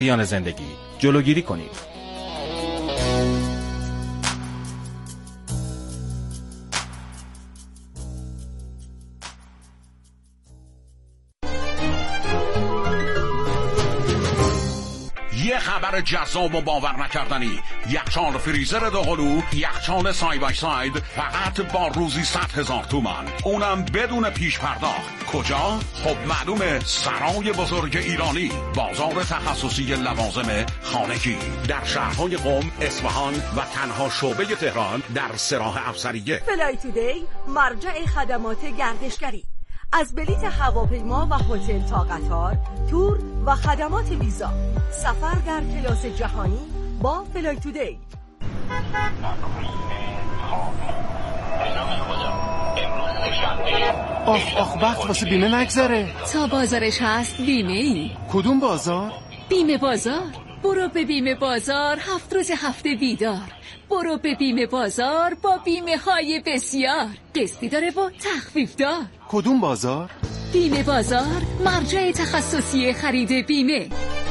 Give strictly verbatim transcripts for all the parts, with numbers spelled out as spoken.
بیان زندگی جلوگیری کنید. یه خبر جذاب و باور نکردنی. یخچال فریزر دوقلو، یخچال سای بای ساید، فقط با روزی صد هزار تومان، اونم بدون پیش پرداخت. کجا؟ خب معلومه، سرای بزرگ ایرانی، بازار تخصصی لوازم خانگی در شهرهای قم، اصفهان و تنها شعبه تهران در سراح افسریه. فلای تودی مرجع خدمات گردشگری، از بلیت هواپیما و هتل تا قطار، تور و خدمات ویزا. سفر در کلاس جهانی با فلای تودی. آخ آخ وقت واسه بیمه نگذره. تا بازارش هست بیمه ای. کدوم بازار؟ بیمه بازار. برو به بیمه بازار، هفت روز هفته بیدار. برو به بیمه بازار با بیمه های بسیار، قسطی داره و تخفیف دار. کدوم بازار؟ بیمه بازار، مرجع تخصصی خرید بیمه.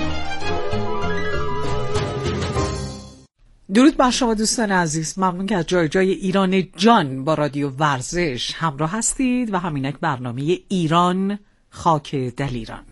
درود بر شما دوستان عزیز، ممنون که از جای جای ایران جان با رادیو ورزش همراه هستید و همینک برنامه ایران خاک دلیران.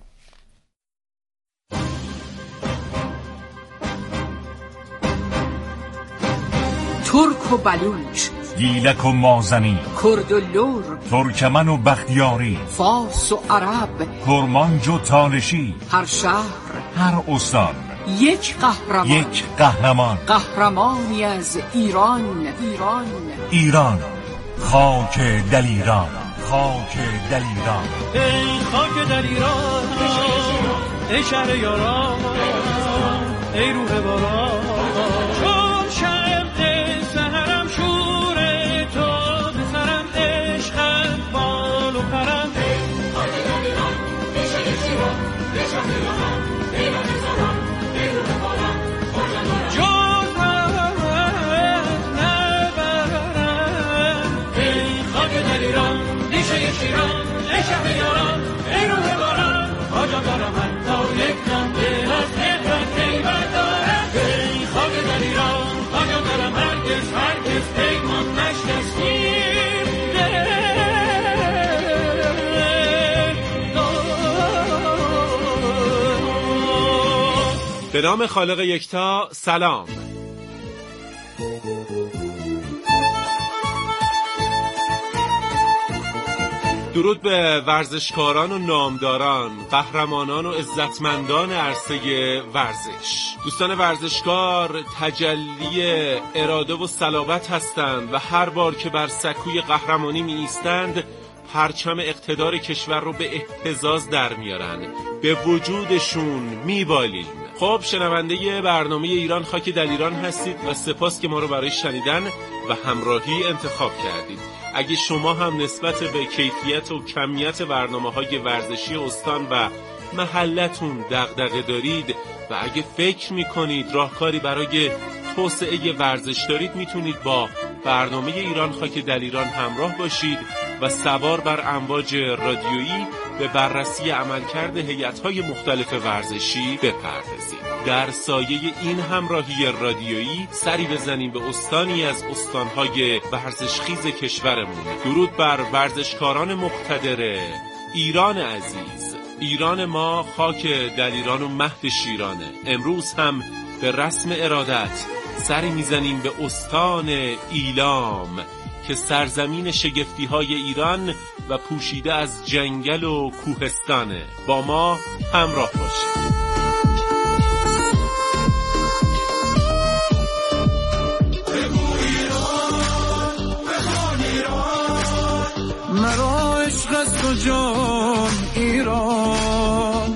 ترک و بلوچ، گیلک و مازنی، کرد و لور، ترکمن و بختیاری، فارس و عرب، کرمانج و تالشی، هر شهر، هر استان یک قهرمان، یک قهرمان، قهرمانی از ایران. ایران ایران خاک دلیران، خاک دلیران. ای خاک دلیران، ای شهر یاران، ای روح باران، چون شمع سحرم شور تو، به سرم عشقت بال و پرم. ای خاک دلیران، ای شهر شیران، ای شهر یاران، ای رهزاران، ای روح باران، جز رحمت نبرم. ای خاک دلیران، ای شهر شیران، ای شهر یاران، ای روح باران، آجا دارم حتی یک نامه از نفرت کیبت دارم. ای خاک دلیران، آجا دارم هرگز هرگز پیمان نشکستیم دل. به نام خالق یکتا، سلام. درود به ورزشکاران و نامداران، قهرمانان و عزتمندان عرصه ورزش. دوستان ورزشکار تجلی اراده و صلابت هستند و هر بار که بر سکوی قهرمانی می ایستند پرچم اقتدار کشور رو به اهتزاز در میارن، به وجودشون میبالیم. خب شنونده برنامه ایران خاک دلیران هستید و سپاس که ما رو برای شنیدن و همراهی انتخاب کردید. اگه شما هم نسبت به کیفیت و کمیت برنامه‌های ورزشی استان و محلتون دغدغه دارید و اگه فکر میکنید راهکاری برای توسعه ورزش دارید، میتونید با برنامه ایران خاک دلیران همراه باشید و سوار بر امواج رادیویی به بررسی عملکرد هیئت‌های مختلف ورزشی بپردازید. در سایه این همراهی رادیویی سری بزنیم به استانی از استان‌های ورزشخیز کشورمون. درود بر ورزشکاران مقتدر ایران عزیز. ایران ما خاک دلیران و مهد شیرانه. امروز هم به رسم ارادت سری میزنیم به استان ایلام که سرزمین شگفتی‌های ایران و پوشیده از جنگل و کوهستانه. با ما همراه باشید. مرا عشق از تو جان ایران،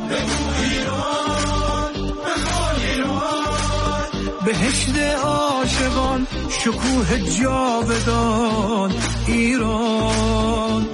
بهشت عاشقان، شکوه جاودان ایران.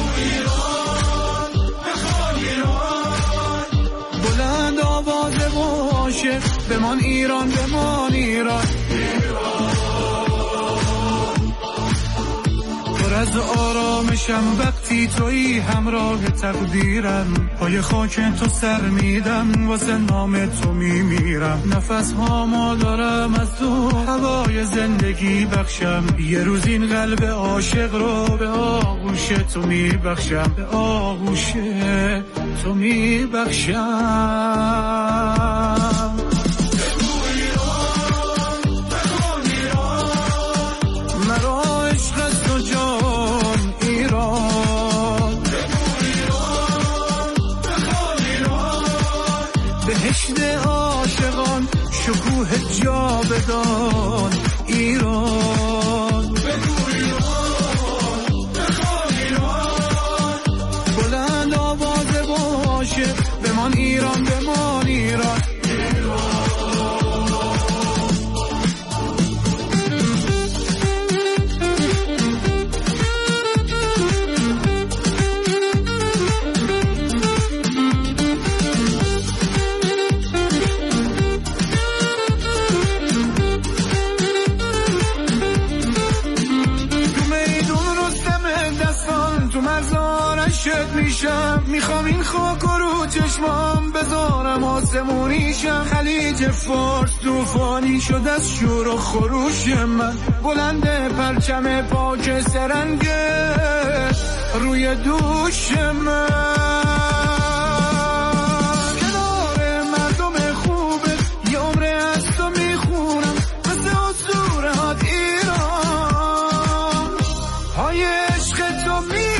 بلند آواز عاشق بمان ایران، بمان ایران. پر از آرامشم وقتی تویی همراه تقدیرم، پای خاک تو سر میدم واسه نام تو میمیرم. نفس هامو دارم از تو هوای زندگی بخشم، یه روز این قلب عاشق رو به آغوش تو میبخشم، به آغوش تو میبخشم. بهشت عاشقان شکوه جاودان ایران، بلند آواز باشه بمان ایران، بمان ایران. شد میشم میخوام این خاک رو چشمام بذارم آسمونیشم. خلیج فارس طوفانی شد از شور و خروش من، بلند پرچم پاک سرنگه روی دوش من. کنار مردم خوبه یه عمره از تو میخونم مثل اسطورهات ایران، های عشق تو میرمونم.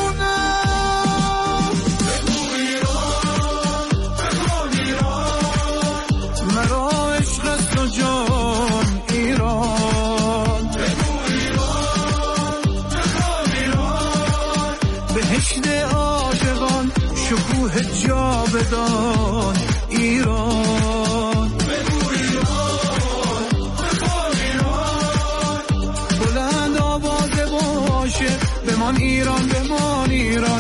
بهشت عاشقان شکوه جاودان ایران، بلند آواز باشه بمان ایران، بمان ایران.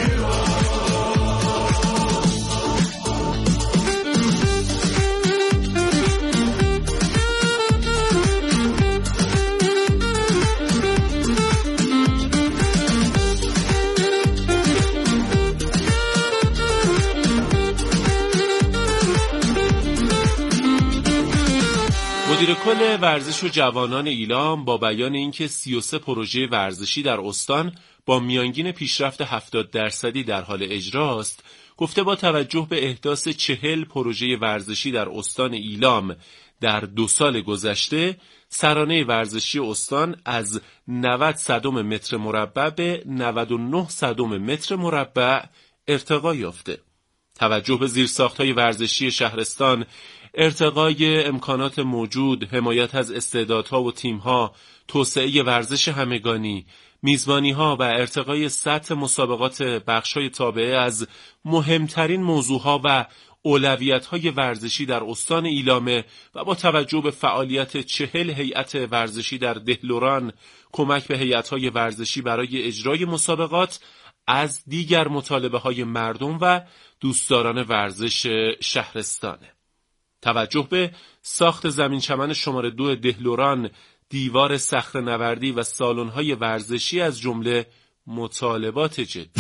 مدیر کل ورزش و جوانان ایلام با بیان اینکه سی و سه پروژه ورزشی در استان با میانگین پیشرفت هفتاد درصدی در حال اجراست، گفته با توجه به احداث چهل پروژه ورزشی در استان ایلام در دو سال گذشته، سرانه ورزشی استان از نود صدم متر مربع به نود و نه صدم متر مربع ارتقا یافته. توجه به زیرساخت‌های ورزشی شهرستان، ارتقای امکانات موجود، حمایت از استعدادها و تیم‌ها، توسعه ورزش همگانی، میزبانی‌ها و ارتقای سطح مسابقات بخش‌های تابعه از مهمترین موضوعها و اولویت‌های ورزشی در استان ایلامه و با توجه به فعالیت چهل هیئت ورزشی در دهلوران، کمک به هیئت‌های ورزشی برای اجرای مسابقات از دیگر مطالبه‌های مردم و دوستداران ورزش شهرستانه. توجه به ساخت زمین چمن شماره دو دهلوران، دیوار صخره‌نوردی و سالن‌های ورزشی از جمله مطالبات جدی.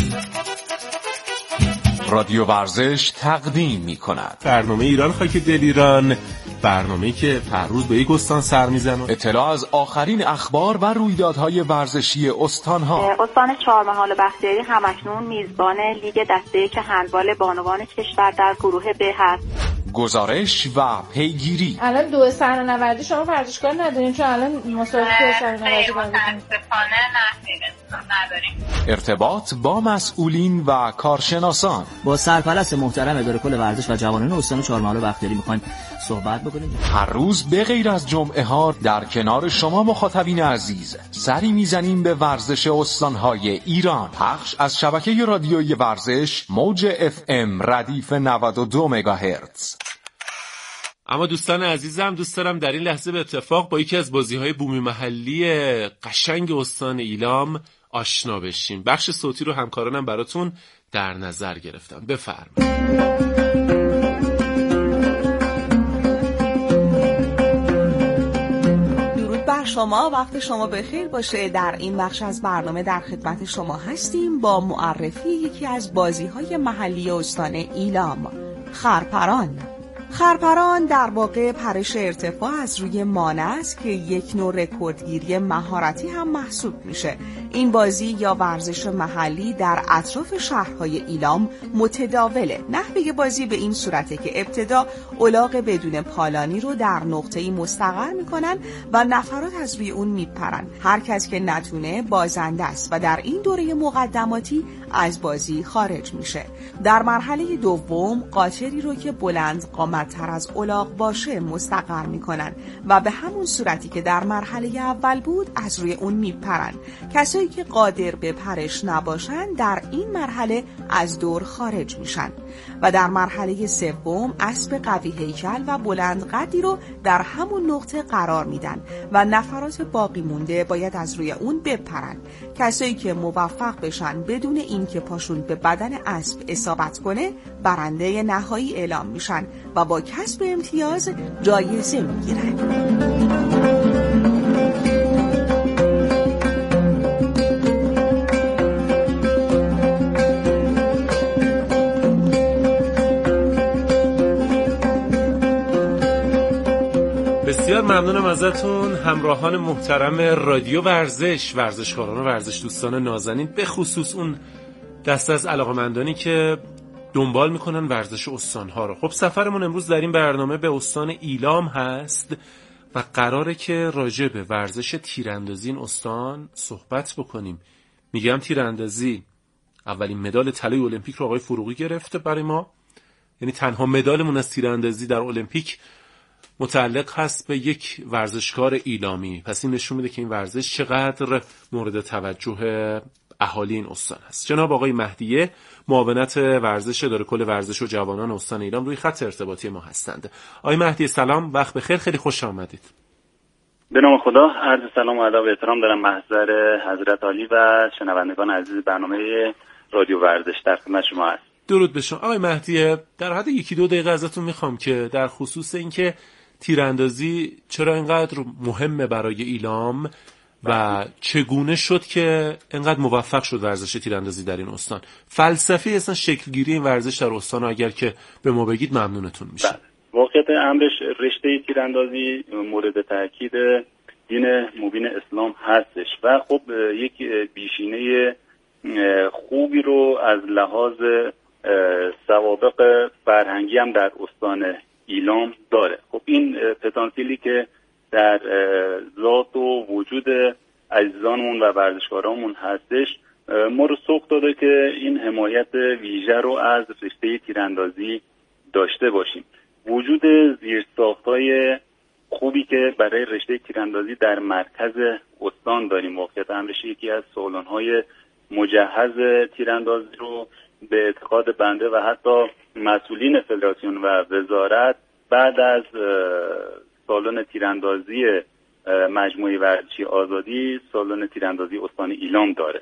رادیو ورزش تقدیم می‌کند برنامه ایران خاک دل ایران، برنامه‌ای که هر روز به یک استان سر می‌زنه. اطلاع از آخرین اخبار و رویدادهای ورزشی استان‌ها. استان چهارمحال بختیاری همکنون میزبان لیگ دسته یک هندبال بانوان کشور در گروه ب هست. گزارش و پیگیری. الان دو صحنه‌نوردی شما ورزشکار ندارین چون الان مسابقه صحنه‌نوردی نداریم. ارتباط با مسئولین و کارشناسان. با سرپرست محترم اداره کل ورزش و جوانان استان چهارمحال بختیاری می‌خوایم صحبت بکنیم. هر روز به غیر از جمعه ها در کنار شما مخاطبین عزیز سری میزنیم به ورزش استان‌های ایران. پخش از شبکه رادیویی ورزش موج اف ام ردیف نود و دو مگاهرتز. اما دوستان عزیزم، دوست دارم در این لحظه به اتفاق با یکی از بازی‌های بومی محلی قشنگ استان ایلام آشنا بشیم. بخش صوتی رو همکارانم براتون در نظر گرفتم. بفرمایید. شما، وقت شما بخیر باشه. در این بخش از برنامه در خدمت شما هستیم با معرفی یکی از بازی‌های محلی استان ایلام، خرپران. خرپران در واقع پرش ارتفاع از روی مانع است که یک نوع رکوردگیری مهارتی هم محسوب میشه. این بازی یا ورزش محلی در اطراف شهرهای ایلام متداوله. نحوه بازی به این صورته که ابتدا الاغ بدون پالانی رو در نقطه‌ای مستقر میکنن و نفرات از روی اون میپرن. هر کس که نتونه بازنده است و در این دوره مقدماتی از بازی خارج میشه. در مرحله دوم قاطری رو که بلند قامت‌تر از الاغ باشه مستقر میکنن و به همون صورتی که در مرحله اول بود از روی اون میپرن. کسایی که قادر به پرش نباشن در این مرحله از دور خارج میشن و در مرحله سوم اسب قوی هیکل و بلند قدی رو در همون نقطه قرار میدن و نفرات باقی مونده باید از روی اون بپرن. کسایی که موفق بشن بدون اینکه پاشون به بدن اسب اصابت کنه برنده نهایی اعلام میشن و با کسب امتیاز جایزه میگیرن. بسیار ممنونم ازتون همراهان محترم رادیو ورزش، ورزشکاران و ورزش دوستان نازنین، به خصوص اون دسته از علاقه‌مندانی که دنبال میکنن ورزش استانها رو. خب سفرمون امروز در این برنامه به استان ایلام هست و قراره که راجع به ورزش تیراندازی این استان صحبت بکنیم. میگم تیراندازی، اولین مدال طلای المپیک رو آقای فروغی گرفته برای ما، یعنی تنها مدالمون از تیراندازی در المپیک متعلق هست به یک ورزشکار ایلامی. پس این نشون میده که این ورزش چقدر مورد توجه اهالی این استان هست. جناب آقای مهدیه، معاونت ورزش اداره کل ورزش و جوانان استان ایلام روی خط ارتباطی ما هستند. آقای مهدیه سلام، وقت بخیر، خیلی خوش آمدید. به نام خدا، عرض سلام و ادب و احترام دارم محضر حضرت عالی و شنوندگان عزیز برنامه رادیو ورزش در خدمت شما هست. درود به شما. آقای مهدیه، در حد یکی دو دقیقه ازتون میخوام که در خصوص اینکه تیراندازی چرا اینقدر مهمه برای ایلام و چگونه شد که اینقدر موفق شد ورزش تیراندازی در این استان، فلسفه اصلا شکلگیری این ورزش در استان، اگر که به ما بگید ممنونتون میشه. واقعیت امرش رشته تیراندازی مورد تاکید دین مبین اسلام هستش و خب یک بیشینه خوبی رو از لحاظ سوابق فرهنگی هم در استان ایلام داره. خب این پتانسیلی که در ذات و وجود عزیزانمون و ورزشکارامون هستش ما رو سوق داده که این حمایت ویژه رو از رشته تیراندازی داشته باشیم. وجود زیرساخت‌های خوبی که برای رشته تیراندازی در مرکز استان داریم، واقعیت امرش یکی از سالن‌های مجهز تیراندازی رو به اعتقاد بنده و حتی مسئولین فدراسیون و وزارت بعد از سالن تیراندازی مجموعه ورزشی آزادی سالن تیراندازی استان ایلام داره.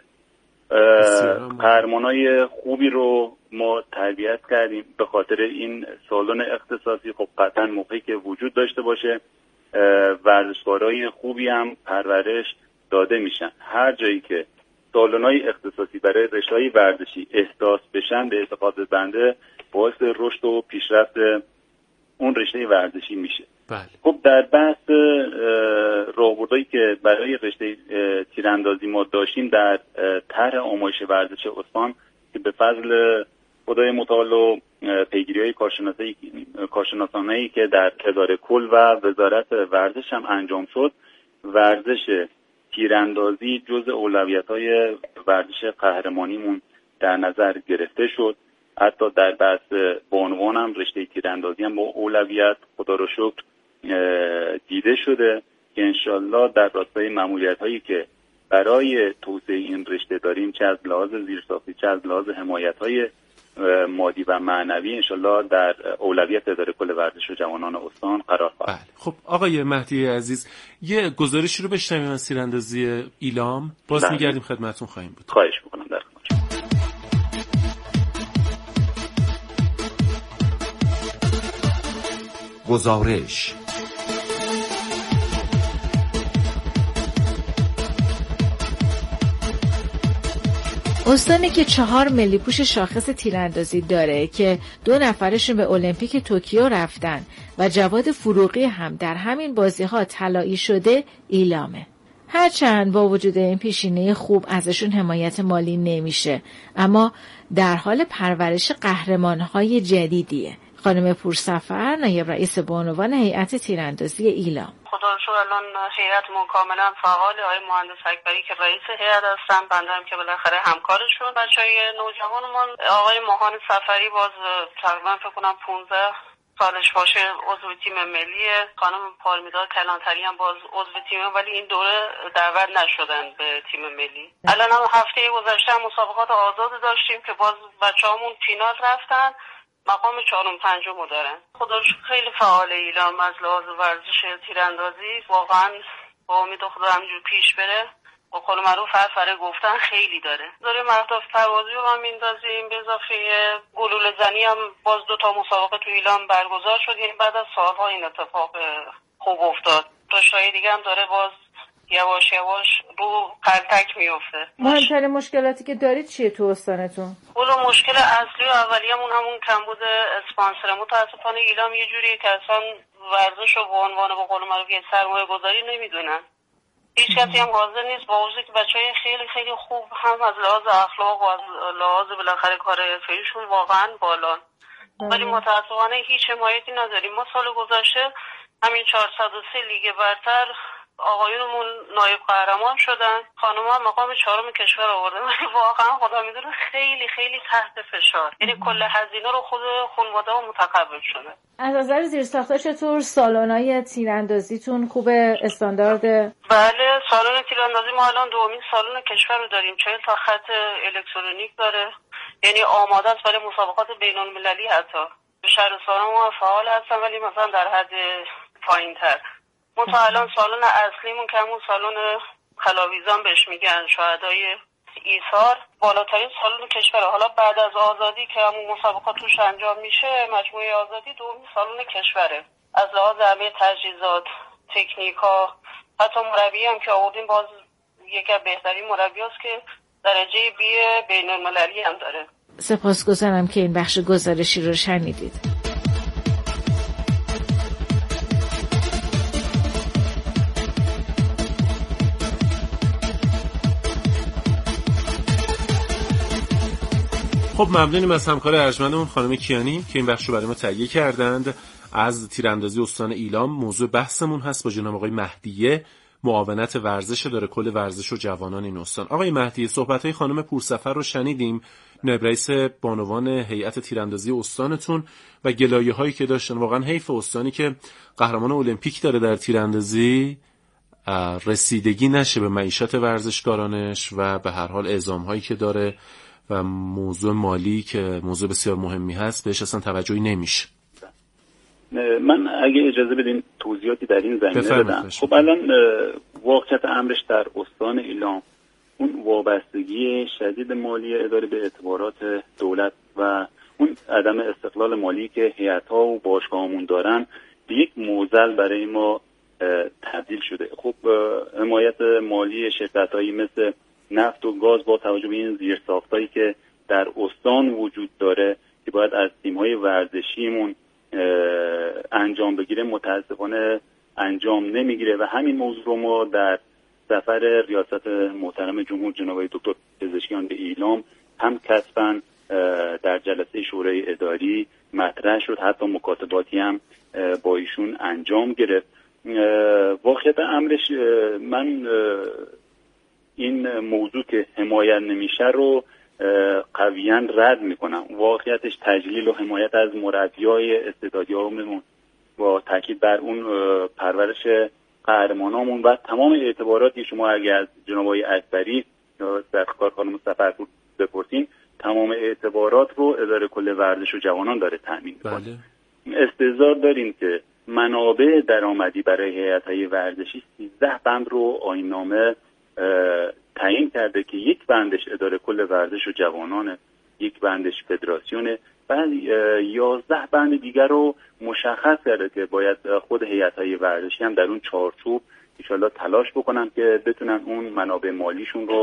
قهرمانای خوبی رو ما تربیت کردیم به خاطر این سالن اختصاصی. خب قطعا موقعی که وجود داشته باشه ورزشکارای خوبی هم پرورش داده میشن. هر جایی که سالن‌های اختصاصی برای رشته‌های ورزشی احداث بشن به اعتقاد بنده باعث رشد و پیشرفت اون رشته ورزشی میشه. بله. خب در بحث راهبردهایی که برای رشته تیراندازی ما داشتیم در طرح آموزش ورزش استان که به فضل خدای متعال و پیگیری‌های کارشناسانه‌ای که در اداره کل و وزارت ورزش هم انجام شد، ورزش تیراندازی جزء اولویت‌های ورزش قهرمانیمون در نظر گرفته شد. حتی در بحث بانوان هم رشته تیراندازی هم با اولویت خدا رو شکر دیده شده که انشالله در راستای مأموریت‌هایی که برای توسعه این رشته داریم، چه از لحاظ زیرساختی چه از لحاظ حمایت‌های مادی و معنوی، انشالله در اولویت اداره کل ورزش و جوانان استان قرار خواهد. بله. خب آقای مهدی عزیز، یه گزارشی رو بشنویم از تیراندازی ایلام، باز بله. میگردیم خدمتتون خواهیم بود. خواهش می‌کنم. در گزارش استانی که چهار ملی پوش شاخص تیراندازی داره که دو نفرشون به المپیک توکیو رفتن و جواد فروغی هم در همین بازی‌ها طلایی شده ایلامه. هرچند با وجود این پیشینه خوب ازشون حمایت مالی نمیشه، اما در حال پرورش قهرمان‌های جدیدیه. خانم پورسفر نایب رئیس بانوان هیئت تیراندازی ایلام: خدا رو شکر الان هیئتمون کاملا فعال. آقای مهندس اکبری که رئیس هیئت هستن، بنده هم که بالاخره همکارشون. بچهای نوجوانمون آقای ماهان سفری باز تقریبا فکر کنم پانزده سالش باشه عضو تیم ملیه. خانم پارمیداد کلانتری هم باز عضو تیم، ولی این دوره دعوت نشدن به تیم ملی. الان هم هفته گذشته مسابقات آزاد داشتیم که باز بچه‌هامون فینال رفتن، مقام چهارم پنجم دارن. خدا رو شکر خیلی فعال ایلام از لحاظ ورزش تیراندازی. واقعا با امید خدا همینجور پیش بره. با قول معروف هر فره گفتن خیلی داره. داریم اهداف پروازی رو هم میندازیم، به اضافه گلوله زنی هم باز دو تا مسابقه تو ایلام برگزار شد. یعنی بعد از سالها این اتفاق خوب افتاد. تا شای دیگه هم داره باز یواش یواش رو قلتک میفته. مهمترین مشکلاتی که دارید چیه تو استانتون؟ اولو مشکل اصلی و اولیه‌مون همون کمبود اسپانسر. متاسفانه ایلام یه جوریه که اصلا ورزش رو به عنوان به قول معروف یه سرمایه گذاری نمیدونن. هیچ کسی هم حاضر نیست، با وجودی که بچهای خیلی خیلی خوب هم از لحاظ اخلاق و از لحاظ بالاخره کار حرفه‌ایشون واقعا بالان، ولی متاسفانه هیچ حمایتی نداریم. ما سال گذشته همین چهارصد و سه لیگ برتر آقایونمون نایب قهرمان شدن، خانم‌ها مقام چهارم کشور آوردن، ولی واقعا خدا میدونه خیلی خیلی تحت فشار. یعنی کل هزینه رو خود خانواده‌ها متقبل شده. از نظر زیرساخت‌ها چطور سالن‌های تیراندازیتون خوبه، استاندارد؟ بله، سالن تیراندازی ما الان دومین سالن کشور رو داریم. چهل تا خط الکترونیک داره، یعنی آماده است برای مسابقات بین‌المللی. حتی شهرستان‌ها ما فعال هستن، ولی مثلا در حد پایین‌تر. منتها الان سالن اصلیمون که همون سالن خلاویزان بهش میگن، شهدای ایثار، بالاترین سالن کشوره. حالا بعد از آزادی که همون مسابقات توش انجام میشه، مجموعه آزادی دومین سالن کشوره. از لحاظ همه تجهیزات، تکنیکا، حتی مربی هم که آوردیم باز یکی از بهترین مربیاست که درجه بی بین المللی هم داره. سپاسگزارم که این بخش گزارشی رو شنیدید. خب ممنونیم از همکار ارجمندمون خانم کیانی که این بخش رو برای ما تهیه کردند. از تیراندازی استان ایلام موضوع بحثمون هست با جناب آقای مهدیه، معاونت ورزش اداره کل ورزش و جوانان این استان. آقای مهدیه، صحبت‌های خانم پورسفر رو شنیدیم، نایب رئیس بانوان هیئت تیراندازی استانتون، و گلایه‌هایی که داشتن. واقعا حیف استانی که قهرمان المپیک داره در تیراندازی رسیدگی نشه به معیشت ورزشکارانش و به هر حال اعزام‌هایی که داره و موضوع مالی که موضوع بسیار مهمی هست بهش اصلا توجهی نمیشه. من اگه اجازه بدین توضیحاتی در این زمینه بدم. خب الان واقعیت امرش در استان ایلام اون وابستگی شدید مالی اداره به اعتبارات دولت و اون عدم استقلال مالی که هیئت‌ها و باشگاه‌هامون دارن به یک معضل برای ما تبدیل شده. خب حمایت مالی شرکت‌هایی مثل نفت و گاز با توجه به این زیرساختایی که در استان وجود داره که باید از تیم‌های ورزشیمون انجام بگیره، متاسفانه انجام نمیگیره و همین موضوع رو ما در سفر ریاست محترم جمهور جناب دکتر پزشکیان به ایلام هم کسباً در جلسه شورای اداری مطرح شد، حتی مکاتباتی هم با ایشون انجام گرفت. واقعیت امرش من این موضوع که حمایت نمیشه رو قویاً رد میکنم. واقعیتش تجلیل و حمایت از مربیای استعدادیامون با تاکید بر اون پرورش قهرمانامون و تمام اعتباراتی شما اگر از جناب آقای اکبری در کار خانم سفرپور بپرسین، تمام اعتبارات رو اداره کل ورزش و جوانان داره تامین میکنه. بله. استحضار داریم که منابع درآمدی برای هیئت‌های ورزشی سیزده بند رو آیین‌نامه تعیین کرده که یک بندش اداره کل ورزش و جوانانه، یک بندش فدراسیونه و یازده بند دیگر رو مشخص کرده که باید خود هیئت‌های ورزشی هم در اون چارچوب ان شاءالله تلاش بکنن که بتونن اون منابع مالیشون رو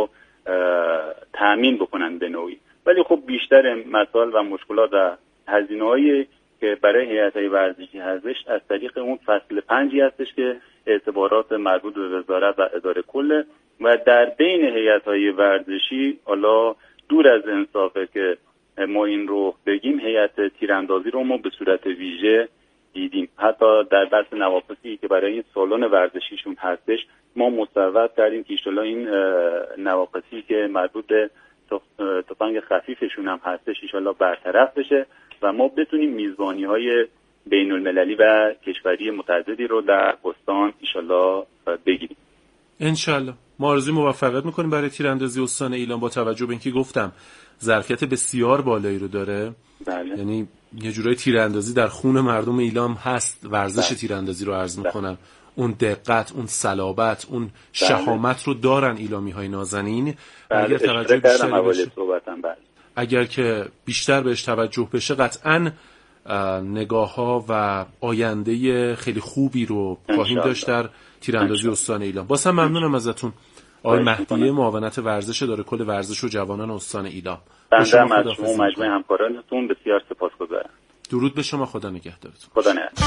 تأمین بکنن به نوعی. ولی خب بیشتر مسائل و مشکلات و هزینه‌هایی که برای هیئت‌های ورزشی هستش از طریق اون فصل پنجی هستش که اعتبارات مربوط به وزارت و اداره کله و در بین هیئت‌های ورزشی حالا دور از انصافه که ما این رو بگیم، هیئت تیراندازی رو ما به صورت ویژه دیدیم. حتی در بحث نواقصی که برای این سالن ورزشیشون هستش ما مصوب کردیم که ان این نواقصی که مربوط به تفنگ خفیفشون هم هستش ان شاءالله برطرف بشه و ما بتونیم میزبانی‌های بین المللی و کشوری متعددی رو در استان ان شاءالله بگیریم. ان شاءالله. ما آرزوی موفقیت می‌کنیم برای تیراندازی استان ایلام با توجه به اینکه گفتم ظرفیت بسیار بالایی رو داره. بله. یعنی یه جورای تیراندازی در خون مردم ایلام هست. ورزش بله. تیراندازی رو عرض می‌کنم. اون دقت، اون صلابت، اون بله. شهامت رو دارن ایلامی‌های نازنین. بله. اگر توجه بیشتری بشه بله. اگر که بیشتر بهش توجه بشه قطعاً نگاه‌ها و آینده خیلی خوبی رو خواهیم داشت در تیراندازی استان ایلام. بازم ممنونم ازتون آقای مهدی، معاونت ورزش اداره کل ورزش و جوانان استان ایلام. بنده هم از شما مجموعه همکارانتون بسیار سپاسگزارم. درود به شما، خدا نگهدارتون. خدا نگهدار.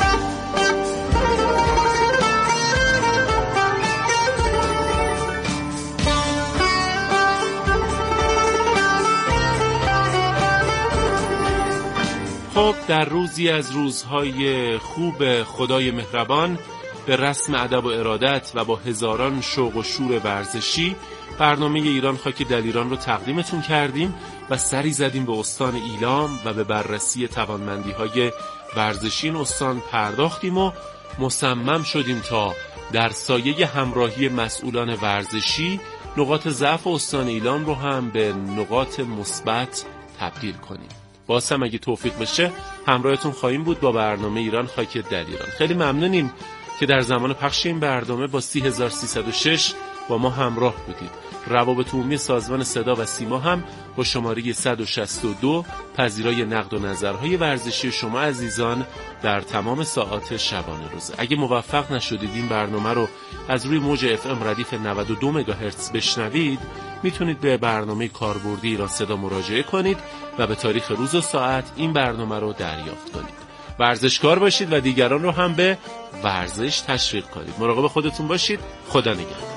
خب در روزی از روزهای خوب خدای مهربان به رسم ادب و ارادت و با هزاران شوق و شور ورزشی برنامه ایران خاک دلیران رو تقدیمتون کردیم و سری زدیم به استان ایلام و به بررسی توانمندی‌های ورزشی این استان پرداختیم و مصمم شدیم تا در سایه همراهی مسئولان ورزشی نقاط ضعف استان ایلام رو هم به نقاط مثبت تبدیل کنیم. باز هم اگه توفیق بشه همراهتون خواهیم بود با برنامه ایران خاک دلیران. خیلی ممنونیم که در زمان پخش این برنامه با سی هزار و سیصد و شش با ما همراه بودید. روابط عمومی سازمان صدا و سیما هم با شماره صد و شصت و دو پذیرای نقد و نظرهای ورزشی شما عزیزان در تمام ساعات شبانه روزه. اگه موفق نشدید این برنامه رو از روی موج اف ام ردیف نود و دو مگاهرتز بشنوید، میتونید به برنامه کاربردی ایران صدا مراجعه کنید و به تاریخ روز و ساعت این برنامه رو دریافت کنید. ورزشکار باشید و دیگران رو هم به ورزش تشویق کنید. مراقب خودتون باشید. خدا نگهدار.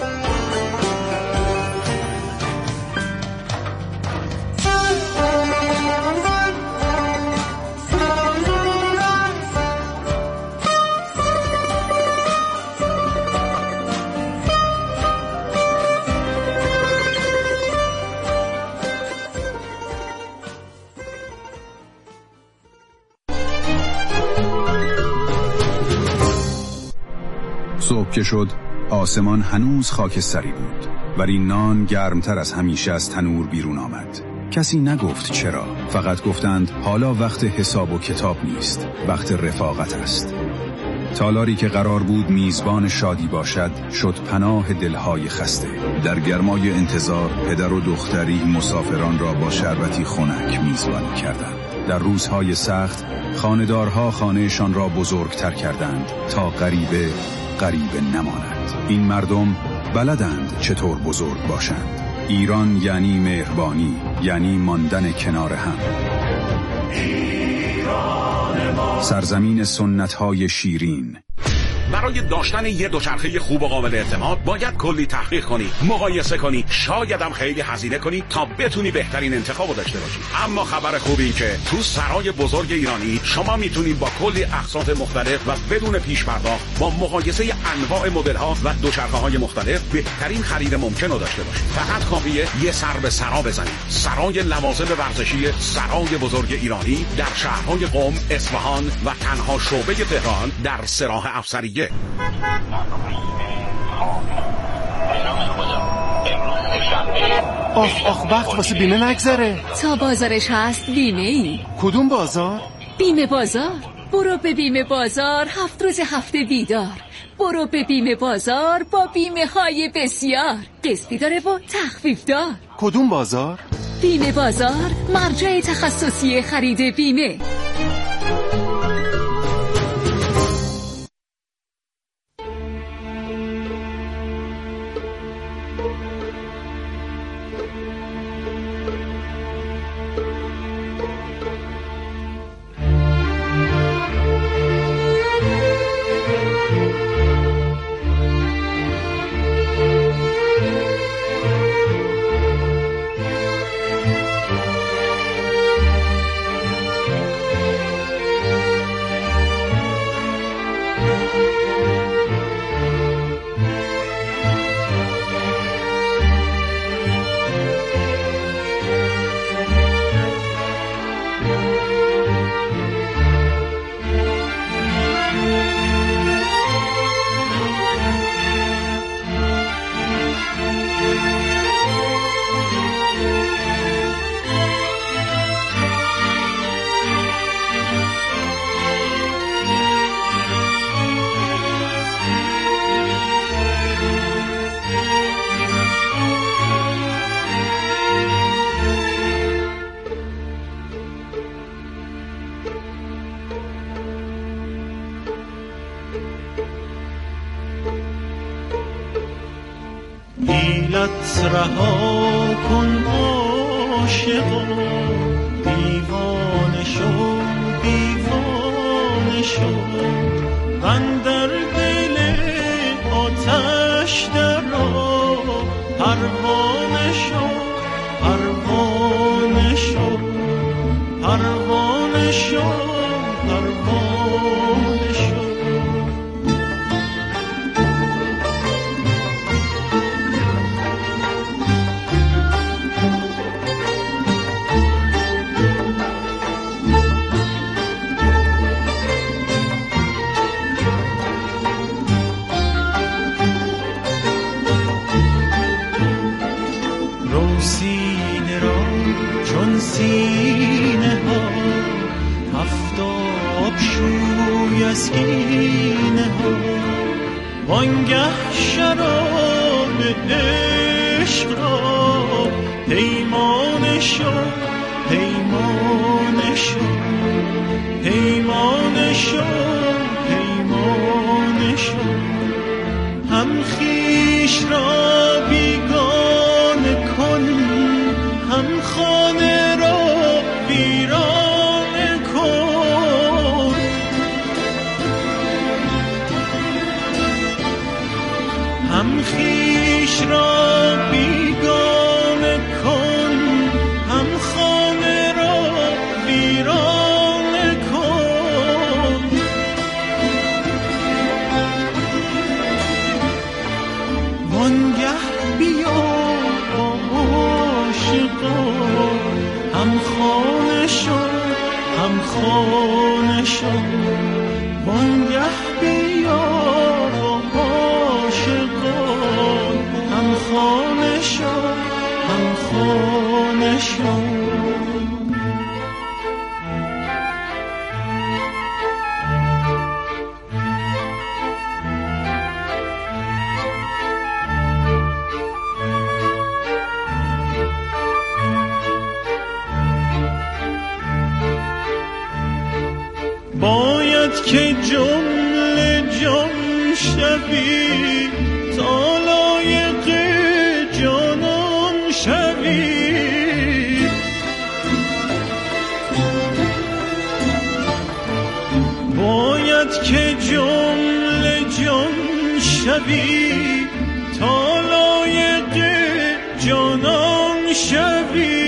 صبح که شد آسمان هنوز خاکستری بود، ولی نان گرمتر از همیشه از تنور بیرون آمد. کسی نگفت چرا، فقط گفتند حالا وقت حساب و کتاب نیست، وقت رفاقت است. تالاری که قرار بود میزبان شادی باشد شد پناه دلهای خسته. در گرمای انتظار پدر و دختری مسافران را با شربتی خنک میزبانی کردند. در روزهای سخت خانه‌دارها خانهشان را بزرگتر کردند تا غریبه غریبه نماند. این مردم بلدند چطور بزرگ باشند. ایران یعنی مهربانی، یعنی ماندن کنار هم. سرزمین سنت‌های شیرین. برای داشتن یه دوچرخه خوب و قابل اعتماد باید کلی تحقیق کنی، مقایسه کنی، شاید هم خیلی هزینه کنی تا بتونی بهترین انتخابو داشته باشی. اما خبر خوبی این که تو سرای بزرگ ایرانی شما میتونید با کلی اقساط مختلف و بدون پیش پرداخت با مقایسه انواع مدل‌ها و دوچرخه‌های مختلف بهترین خرید ممکن رو داشته باشید. فقط کافیه یه سر به سرا بزنید. سرای لوازم ورزشی سرای بزرگ ایرانی در شهرهای قم، اصفهان و تنها شعبه تهران در سراح افسری. آخ آخ وقت واسه بیمه نگذره. تا بازارش هست بیمه ای. کدوم بازار؟ بیمه بازار. برو به بیمه بازار هفت روز هفته بیدار. برو به بیمه بازار با بیمه های بسیار. قسطی داره و تخفیف دار. کدوم بازار؟ بیمه بازار، مرجع تخصصی خرید بیمه. دلت رها کن عاشقا، دیوانه شو دیوانه شو، من در دل آتش درآ، پروانه شو پروانه شو پروانه شو پروانه شو. سینه را چون سینه ها، هفتاب شوی از کینه ها، وانگه شراب عشق را پیمانه شو پیمانه شو پیمانه شو پیمانه شو، هم خویش را بیگانه کن، هم خانه را ویرانه کن، هم خویش را بیگانه کن، هم خانه را ویرانه کن. وانگه بیا هم خانه شو هم خانه شو، وانگه بیا عاشقان، هم خانه شو هم خانه شو. باید که جمله جان شوی، تا لایق جانان شوی، باید که جمله جان شوی، تا لایق جانان شوی،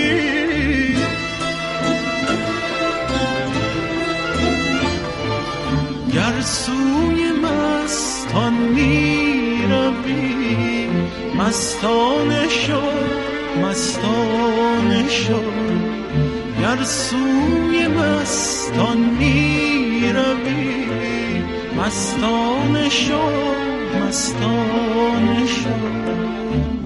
گر سوی مستان می روی، مستانه شو مستانه شو، گر سوی مستان می روی، مستانه شو مستانه شو.